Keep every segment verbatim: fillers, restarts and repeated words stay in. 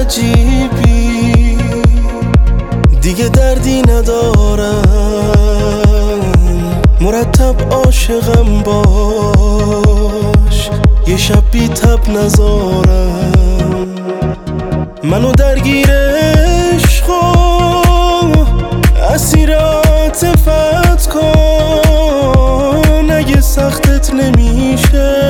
عجیبی، دیگه دردی ندارم، مرتب عاشقم باش، یه شب بی تب نزارم. منو درگیر عشق و اسیر عاطفت کن، اگه سختت نمیشه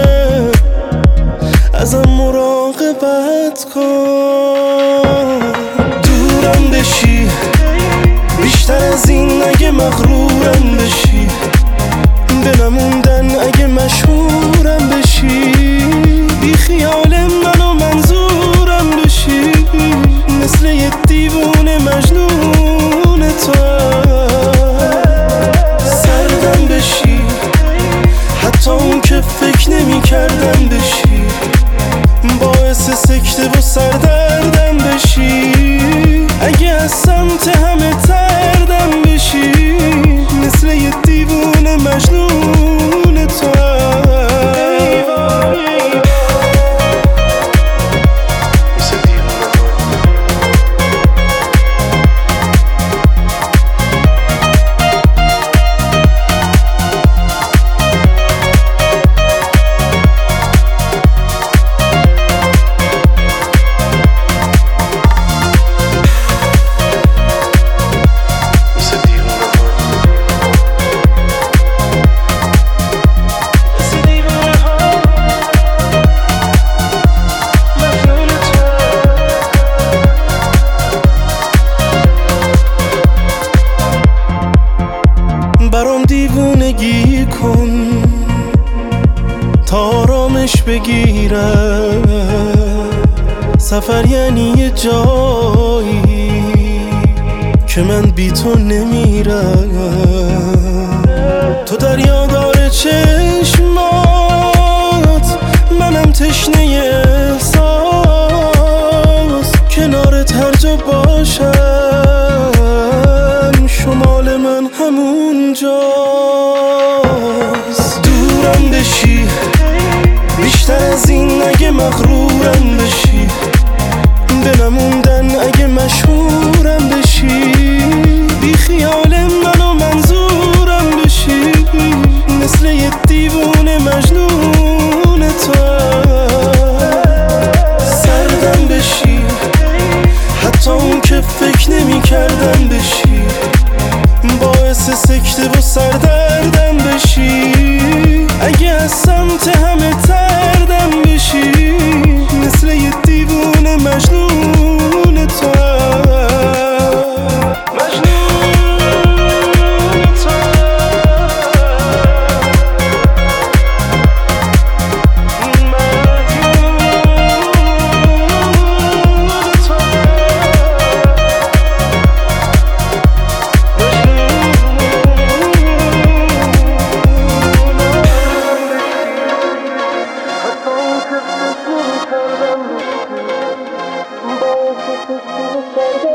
ازم مراقبت کن. دورم بشی بیشتر از این اگه مغرورم بشی، به نموندن اگه مشهورم بشی، بی خیال منو منظورم بشی، مثل یه دیوونه مجنون تو سردم بشی، حتی اون که فکر نمی کردم بشی، باعث سکته و سردردم بشی، اگه از سمت همه تردم بشی، مثل یه دیوونه مجنون تو. برام دیوونگی کن تا آرامش بگیرم، سفر یعنی یه جایی که من بی تو نمیرم. تو دریادار چشمات، منم تشنه احساس، کنارت هر جا باشم شمال من همون جاست. دورم بشی بیشتر از این اگه مغرورم بشی، به نموندن اگه مشهورم بشی، بی خیال منو منظورم بشی، مثل یه دیوونه مجنون تو سردم بشی، حتی اون که فکر نمی کردم بشی، باعث سکته و سردردم بشی، اگه از سمت همه تردم بشی، مثل یه دیوونه مجنون تو. Thank you.